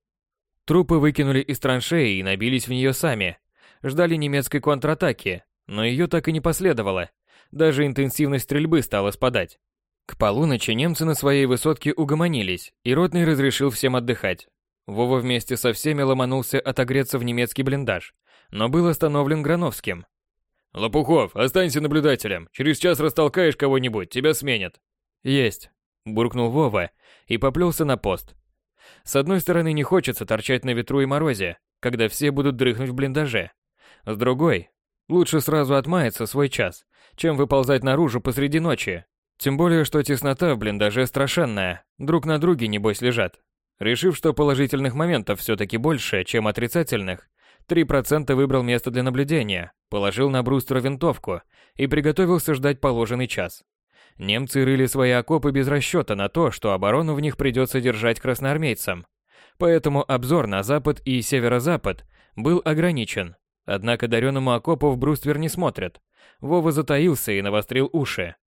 Трупы выкинули из траншеи и набились в нее сами. Ждали немецкой контратаки, но ее так и не последовало. Даже интенсивность стрельбы стала спадать. К полуночи немцы на своей высотке угомонились, и ротный разрешил всем отдыхать. Вова вместе со всеми ломанулся отогреться в немецкий блиндаж, но был остановлен Грановским. «Лопухов, останься наблюдателем. Через час растолкаешь кого-нибудь, тебя сменят». «Есть», – буркнул Вова и поплелся на пост. С одной стороны, не хочется торчать на ветру и морозе, когда все будут дрыхнуть в блиндаже. С другой, лучше сразу отмаяться свой час, чем выползать наружу посреди ночи. Тем более, что теснота в блиндаже страшенная, друг на друге небось лежат. Решив, что положительных моментов все-таки больше, чем отрицательных, 3% выбрал место для наблюдения, положил на бруствер винтовку и приготовился ждать положенный час. Немцы рыли свои окопы без расчета на то, что оборону в них придется держать красноармейцам. Поэтому обзор на запад и северо-запад был ограничен. Однако дареному окопу в бруствер не смотрят. Вова затаился и навострил уши.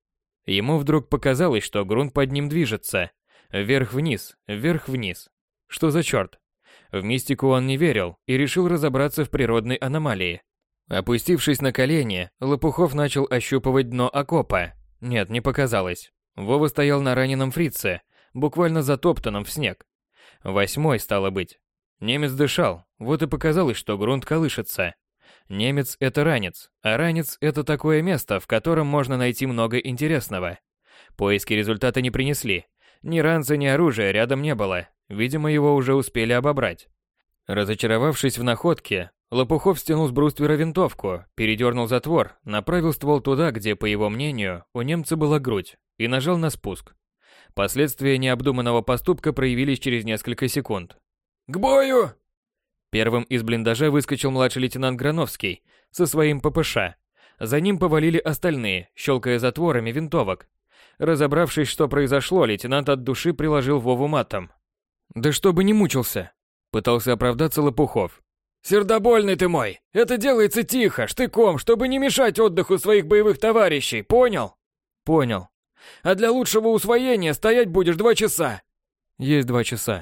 Ему вдруг показалось, что грунт под ним движется. Вверх-вниз, вверх-вниз. Что за черт? В мистику он не верил и решил разобраться в природной аномалии. Опустившись на колени, Лопухов начал ощупывать дно окопа. Нет, не показалось. Вова стоял на раненом фрице, буквально затоптанном в снег. 8-й, стало быть. Немец дышал, вот и показалось, что грунт колышется. Немец – это ранец, а ранец – это такое место, в котором можно найти много интересного. Поиски результата не принесли. Ни ранца, ни оружия рядом не было. Видимо, его уже успели обобрать. Разочаровавшись в находке, Лопухов стянул с бруствера винтовку, передернул затвор, направил ствол туда, где, по его мнению, у немца была грудь, и нажал на спуск. Последствия необдуманного поступка проявились через несколько секунд. «К бою!» Первым из блиндажа выскочил младший лейтенант Грановский со своим ППШ. За ним повалили остальные, щелкая затворами винтовок. Разобравшись, что произошло, лейтенант от души приложил Вову матом. «Да чтобы не мучился!» – пытался оправдаться Лопухов. «Сердобольный ты мой! Это делается тихо, штыком, чтобы не мешать отдыху своих боевых товарищей, понял?» «Понял. А для лучшего усвоения стоять будешь 2 часа!» «Есть 2 часа».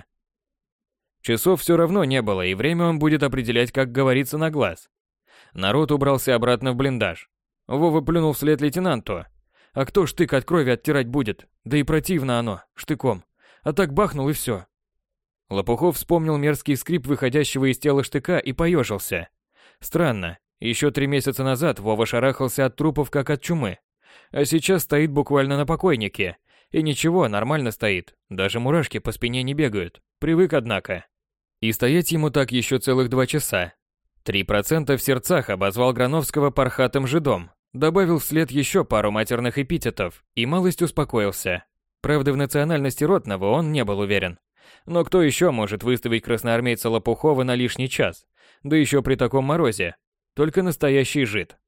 Часов все равно не было, и время он будет определять, как говорится, на глаз. Народ убрался обратно в блиндаж. Вова плюнул вслед лейтенанту. А кто штык от крови оттирать будет? Да и противно оно, штыком. А так бахнул и все. Лопухов вспомнил мерзкий скрип выходящего из тела штыка и поежился. Странно, еще 3 месяца назад Вова шарахался от трупов как от чумы. А сейчас стоит буквально на покойнике И ничего, нормально стоит, даже мурашки по спине не бегают. Привык, однако. И стоять ему так еще целых 2 часа. 3% в сердцах обозвал Грановского пархатым жидом, добавил вслед еще пару матерных эпитетов и малость успокоился. Правда, в национальности Ротного он не был уверен. Но кто еще может выставить красноармейца Лопухова на лишний час, да еще при таком морозе? Только настоящий жид.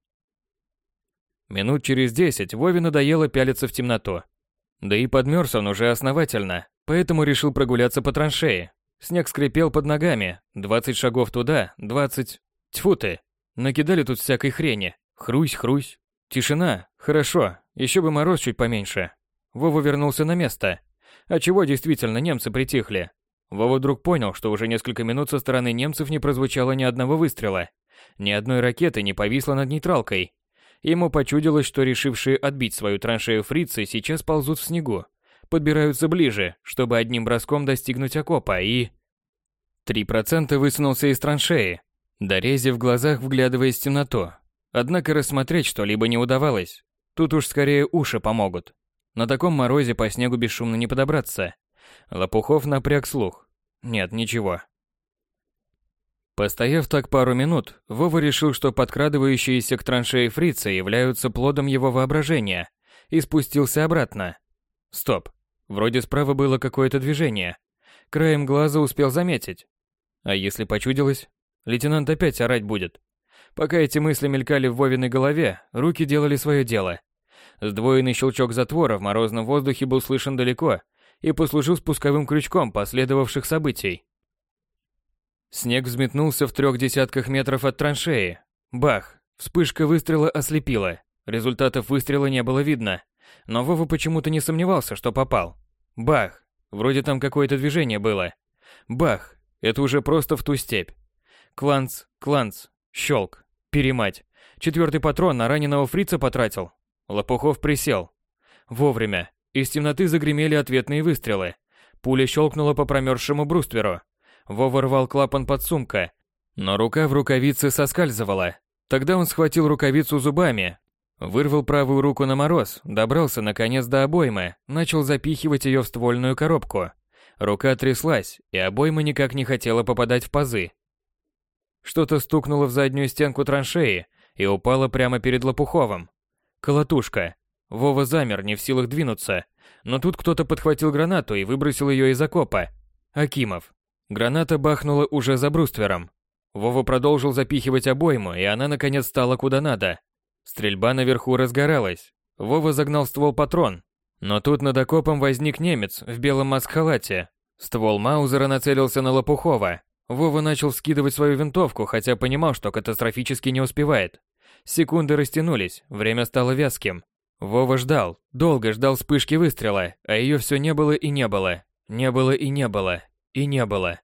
Минут через 10 Вове надоело пялиться в темноту. Да и подмерз он уже основательно, поэтому решил прогуляться по траншее. Снег скрипел под ногами, 20 шагов туда, 20... Тьфу ты, накидали тут всякой хрени. Хрусь-хрусь. Тишина, хорошо, еще бы мороз чуть поменьше. Вова вернулся на место. А чего действительно немцы притихли? Вова вдруг понял, что уже несколько минут со стороны немцев не прозвучало ни одного выстрела. Ни одной ракеты не повисло над нейтралкой. Ему почудилось, что решившие отбить свою траншею фрицы сейчас ползут в снегу. Подбираются ближе, чтобы одним броском достигнуть окопа и... 3% высунулся из траншеи, дорезив в глазах, вглядываясь в темноту. Однако рассмотреть что-либо не удавалось. Тут уж скорее уши помогут. На таком морозе по снегу бесшумно не подобраться. Лопухов напряг слух. Нет, ничего. Постояв так пару минут, Вова решил, что подкрадывающиеся к траншее фрицы являются плодом его воображения, и спустился обратно. Стоп. Вроде справа было какое-то движение. Краем глаза успел заметить. А если почудилось? Лейтенант опять орать будет. Пока эти мысли мелькали в Вовиной голове, руки делали свое дело. Сдвоенный щелчок затвора в морозном воздухе был слышен далеко и послужил спусковым крючком последовавших событий. Снег взметнулся в 30 метров от траншеи. Бах! Вспышка выстрела ослепила. Результатов выстрела не было видно, но Вова почему-то не сомневался, что попал. Бах! Вроде там какое-то движение было. Бах! Это уже просто в ту степь. Кланц, кланц, щелк, перемать. 4-й патрон на раненого фрица потратил. Лопухов присел. Вовремя. Из темноты загремели ответные выстрелы. Пуля щелкнула по промерзшему брустверу. Вова рвал клапан подсумка, но рука в рукавице соскальзывала. Тогда он схватил рукавицу зубами, вырвал правую руку на мороз, добрался наконец до обоймы, начал запихивать ее в ствольную коробку. Рука тряслась, и обойма никак не хотела попадать в пазы. Что-то стукнуло в заднюю стенку траншеи и упало прямо перед Лопуховым. Колотушка. Вова замер, не в силах двинуться, но тут кто-то подхватил гранату и выбросил ее из окопа. Акимов. Граната бахнула уже за бруствером. Вова продолжил запихивать обойму, и она наконец стала куда надо. Стрельба наверху разгоралась. Вова загнал в ствол патрон. Но тут над окопом возник немец в белом маск-халате. Ствол Маузера нацелился на Лопухова. Вова начал скидывать свою винтовку, хотя понимал, что катастрофически не успевает. Секунды растянулись, время стало вязким. Вова ждал, долго ждал вспышки выстрела, а ее все не было и не было. Не было и не было. И не было.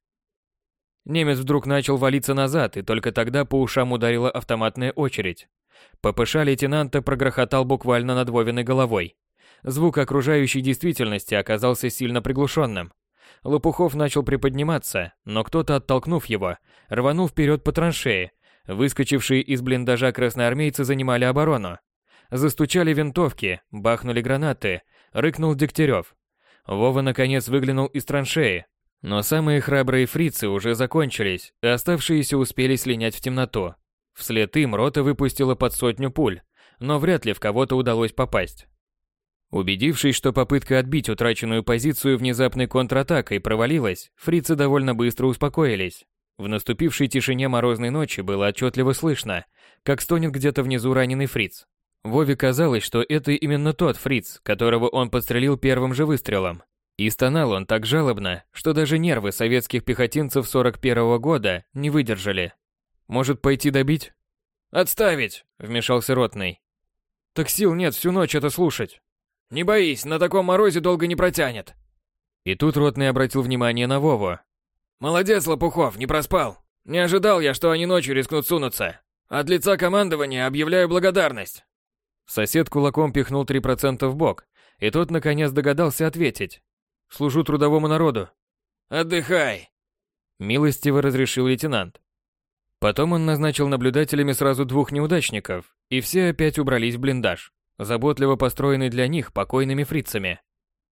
Немец вдруг начал валиться назад, и только тогда по ушам ударила автоматная очередь. ППШ лейтенанта прогрохотал буквально над Вовиной головой. Звук окружающей действительности оказался сильно приглушенным. Лопухов начал приподниматься, но кто-то, оттолкнув его, рванул вперед по траншее. Выскочившие из блиндажа красноармейцы занимали оборону. Застучали винтовки, бахнули гранаты, рыкнул Дегтярев. Вова наконец выглянул из траншеи. Но самые храбрые фрицы уже закончились, и оставшиеся успели слинять в темноту. Вслед им рота выпустила под 100 пуль, но вряд ли в кого-то удалось попасть. Убедившись, что попытка отбить утраченную позицию внезапной контратакой провалилась, фрицы довольно быстро успокоились. В наступившей тишине морозной ночи было отчетливо слышно, как стонет где-то внизу раненый фриц. Вове казалось, что это именно тот фриц, которого он подстрелил первым же выстрелом. И стонал он так жалобно, что даже нервы советских пехотинцев 41-го года не выдержали. «Может, пойти добить?» «Отставить!» – вмешался ротный. «Так сил нет всю ночь это слушать». «Не боись, на таком морозе долго не протянет». И тут ротный обратил внимание на Вову. «Молодец, Лопухов, не проспал. Не ожидал я, что они ночью рискнут сунуться. От лица командования объявляю благодарность». Сосед кулаком пихнул 3% в бок, и тот наконец догадался ответить. «Служу трудовому народу». «Отдыхай», — милостиво разрешил лейтенант. Потом он назначил наблюдателями сразу 2 неудачников, и все опять убрались в блиндаж, заботливо построенный для них покойными фрицами.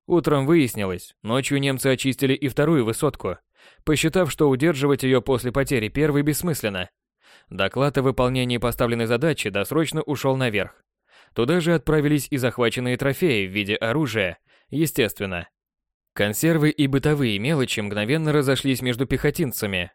Утром выяснилось, ночью немцы очистили и вторую высотку, посчитав, что удерживать ее после потери первой бессмысленно. Доклад о выполнении поставленной задачи досрочно ушел наверх. Туда же отправились и захваченные трофеи в виде оружия, естественно. Консервы и бытовые мелочи мгновенно разошлись между пехотинцами.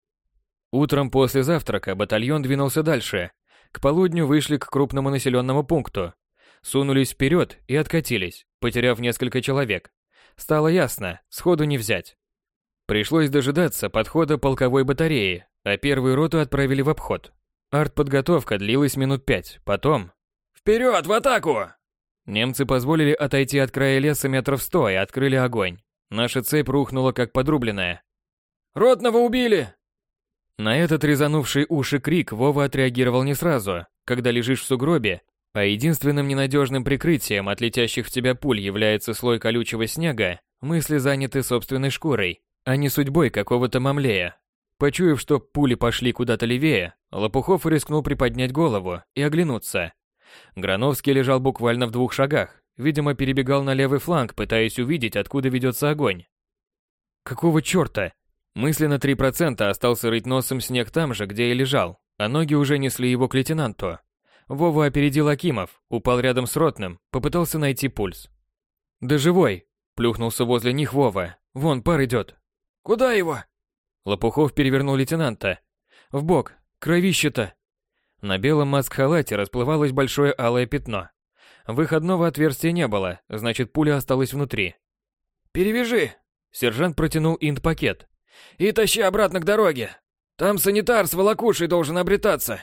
Утром после завтрака батальон двинулся дальше. К полудню вышли к крупному населенному пункту. Сунулись вперед и откатились, потеряв несколько человек. Стало ясно, сходу не взять. Пришлось дожидаться подхода полковой батареи, а первую роту отправили в обход. Артподготовка длилась минут 5, потом... «Вперед, в атаку!» Немцы позволили отойти от края леса метров 100 и открыли огонь. Наша цепь рухнула как подрубленная. «Ротного убили!» На этот резанувший уши крик Вова отреагировал не сразу. Когда лежишь в сугробе, а единственным ненадежным прикрытием от летящих в тебя пуль является слой колючего снега, мысли заняты собственной шкурой, а не судьбой какого-то мамлея. Почуяв, что пули пошли куда-то левее, Лопухов рискнул приподнять голову и оглянуться. Грановский лежал буквально в 2 шагах, видимо, перебегал на левый фланг, пытаясь увидеть, откуда ведется огонь. Какого чёрта? Мысленно 3% остался рыть носом снег там же, где и лежал, а ноги уже несли его к лейтенанту. Вова опередил Акимов, упал рядом с ротным, попытался найти пульс. «Да живой!» – плюхнулся возле них Вова. «Вон, пар идет». «Куда его?» Лопухов перевернул лейтенанта. «В бок, кровище-то!» На белом маск-халате расплывалось большое алое пятно. Выходного отверстия не было, значит, пуля осталась внутри. «Перевяжи!» Сержант протянул инт-пакет. «И тащи обратно к дороге. Там санитар с волокушей должен обретаться».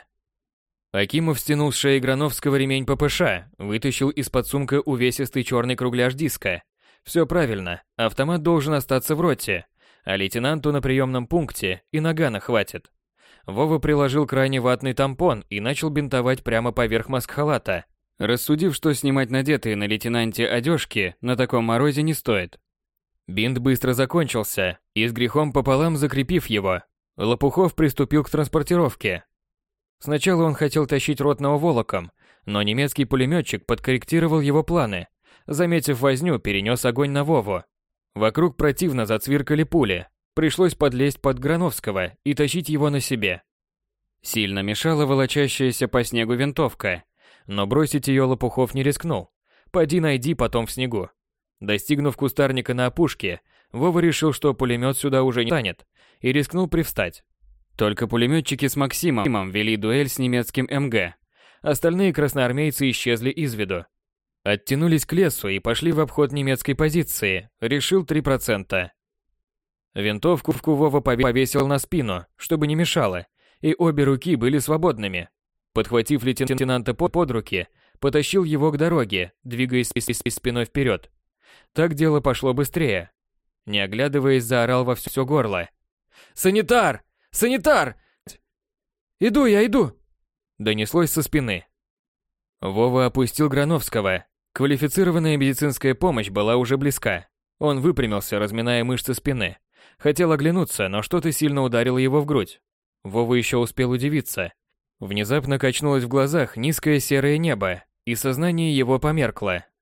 Акимов стянул с шеи Грановского ремень ППШ, вытащил из-под сумка увесистый черный кругляш диска. Все правильно, автомат должен остаться в роте, а лейтенанту на приемном пункте и нагана хватит. Вова приложил крайне ватный тампон и начал бинтовать прямо поверх маск-халата, рассудив, что снимать надетые на лейтенанте одежки на таком морозе не стоит. Бинт быстро закончился, и с грехом пополам закрепив его, Лопухов приступил к транспортировке. Сначала он хотел тащить ротного волоком, но немецкий пулеметчик подкорректировал его планы. Заметив возню, перенес огонь на Вову. Вокруг противно зацвиркали пули. Пришлось подлезть под Грановского и тащить его на себе. Сильно мешала волочащаяся по снегу винтовка, но бросить ее Лопухов не рискнул. Поди найди потом в снегу. Достигнув кустарника на опушке, Вова решил, что пулемет сюда уже не станет, и рискнул привстать. Только пулеметчики с Максимом вели дуэль с немецким МГ. Остальные красноармейцы исчезли из виду. Оттянулись к лесу и пошли в обход немецкой позиции, решил 3%. Винтовку Вова повесил на спину, чтобы не мешало, и обе руки были свободными. Подхватив лейтенанта под руки, потащил его к дороге, двигаясь спиной вперед. Так дело пошло быстрее. Не оглядываясь, заорал во все горло. «Санитар! Санитар! Иду, я иду!» Донеслось со спины. Вова опустил Грановского. Квалифицированная медицинская помощь была уже близка. Он выпрямился, разминая мышцы спины. Хотел оглянуться, но что-то сильно ударило его в грудь. Вова еще успел удивиться. Внезапно качнулось в глазах низкое серое небо, и сознание его померкло.